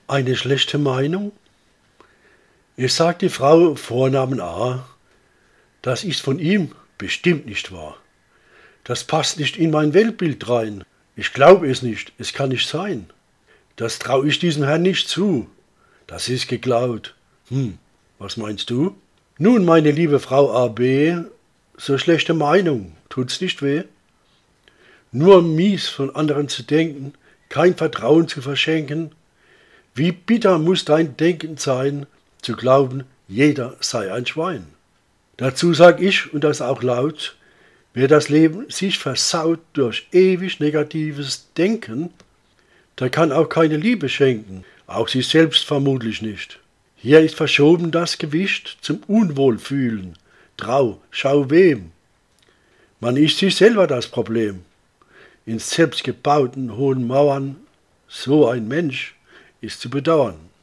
Eine schlechte Meinung? Es sagt die Frau Vornamen A. Das ist von ihm bestimmt nicht wahr. Das passt nicht in mein Weltbild rein. Ich glaube es nicht, es kann nicht sein. Das traue ich diesem Herrn nicht zu. Das ist geklaut. Was meinst du? Nun, meine liebe Frau A.B., so schlechte Meinung, tut's nicht weh? Nur mies von anderen zu denken, kein Vertrauen zu verschenken. Wie bitter muss dein Denken sein, zu glauben, jeder sei ein Schwein. Dazu sag ich, und das auch laut, wer das Leben sich versaut durch ewig negatives Denken, der kann auch keine Liebe schenken, auch sich selbst vermutlich nicht. Hier ist verschoben das Gewicht zum Unwohlfühlen. Trau, schau wem. Man ist sich selber das Problem. In selbstgebauten hohen Mauern, so ein Mensch ist zu bedauern.